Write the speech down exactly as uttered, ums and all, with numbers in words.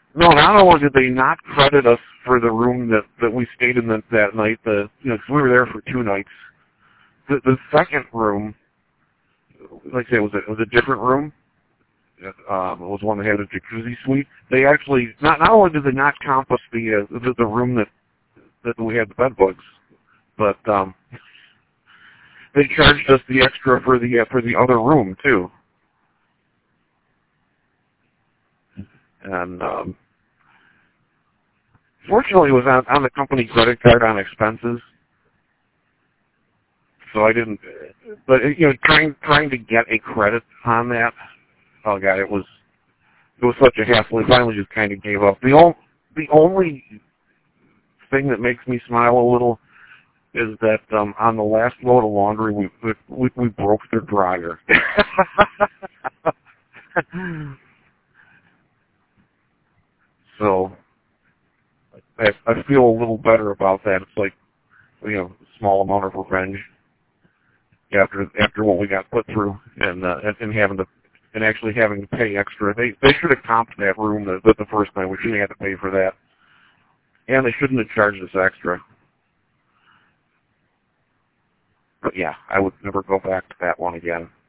No, not only did they not credit us for the room that, that we stayed in the, that night, the you know, 'cause we were there for two nights. The, the second room, like I said, it was a, it was a different room. Um, it was one that had a jacuzzi suite. They actually not not only did they not comp us the uh, the, the room that that we had the bed bugs, but um, they charged us the extra for the uh, for the other room too. And um, fortunately, it was on, on the company credit card on expenses, so I didn't. But you know, trying trying to get a credit on that, oh god, it was it was such a hassle. I finally just kind of gave up. The only the only thing that makes me smile a little is that um, on the last load of laundry, we we, we broke their dryer. So I, I feel a little better about that. It's like, you know, a small amount of revenge after after what we got put through, and uh, and, and having to and actually having to pay extra. They they should have comped that room the, the, the first night. We shouldn't have had to pay for that, and they shouldn't have charged us extra. But yeah, I would never go back to that one again.